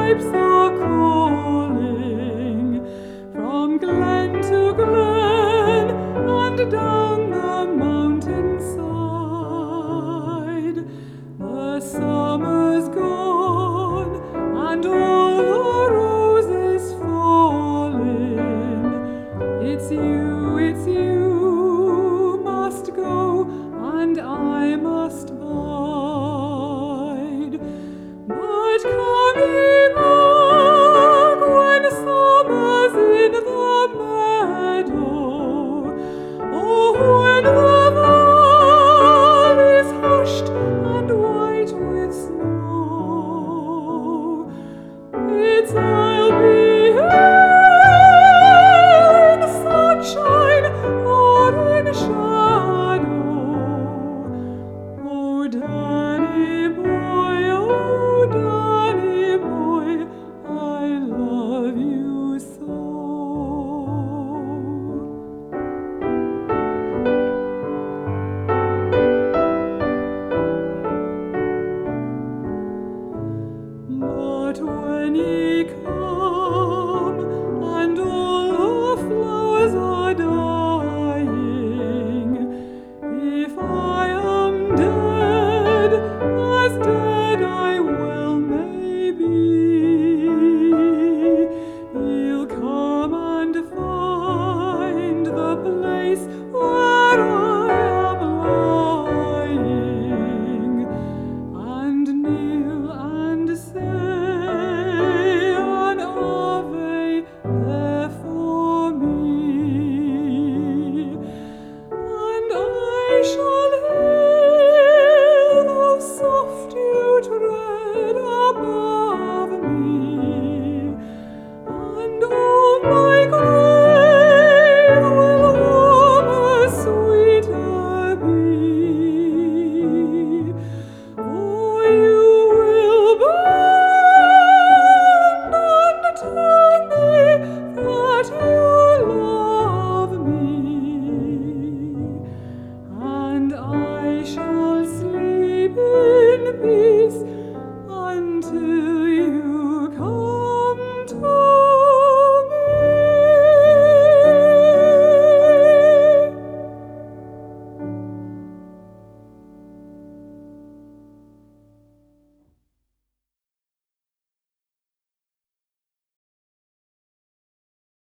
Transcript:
pipes are calling from glen to glen and down the mountainside. The summer's gone and all the roses falling. It's you must go and I must bide. But come ye back when summer's in the meadow, oh, when the valley's hushed and white with snow. It's I'll be here in the sunshine or in shadow. Oh, Danny boy, I love you so. But when ye come and all the flowers are dying, if I am dead, as dead I well may be, you'll come and find the place where I am lying, and kneel and say an Ave there for me, and I shall hear the soft dew tread above me, and oh, my grave will warmer, sweeter be, for you will bend and tell me that you love me, and I shall sleep in peace until